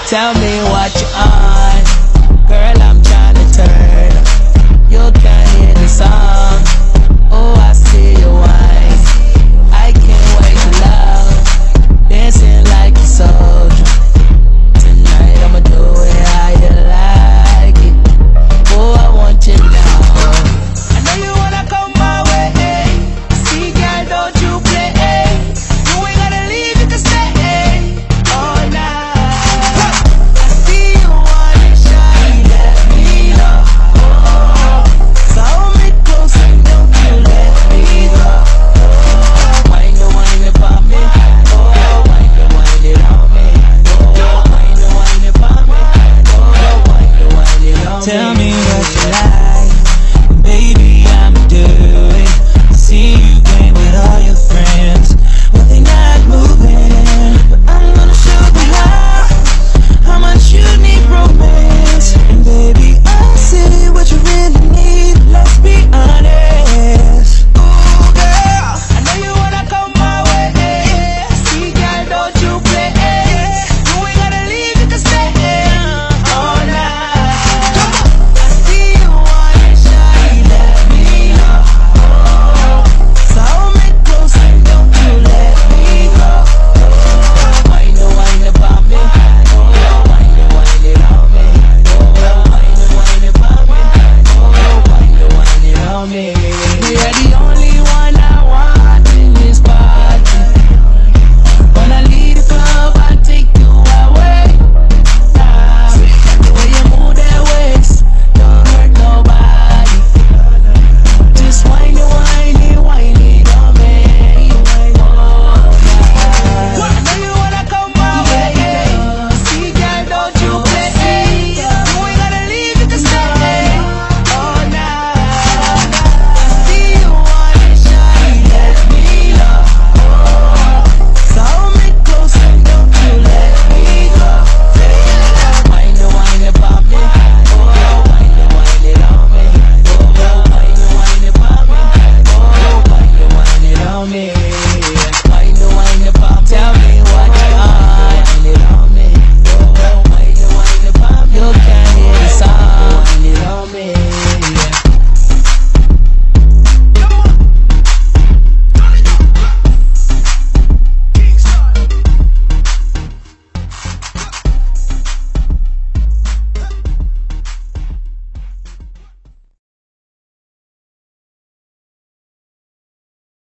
Tell me what you on, girl, I'm tryna turn. You can hear the song, oh I see you whine. I can't wait to love, dancing like a soldier. Tonight I'ma do it how you like it, oh I want you now. I know you wanna come my way, see girl don't you play, you ain't gotta leave, you can stay all night. I see you wanna shine, let me know, so hold me close and don't you let me go. Wind it for me, oh wind it on me, oh wind it for me, oh wind it on me. Tell me what you like, baby, I'ma do it. See you playing with all your friends, but they not moving. But I'm gonna show them how much you need romance. And baby, I see what you really need, let's be honest. Ooh girl, I know you wanna come my way, see girl don't you play, you ain't gotta leave, you can stay all night. I see you wanna shine, let me know, so hold me close and don't you let me go. Wind it for me, oh wind it on me, oh wind it for me, oh wind it on me.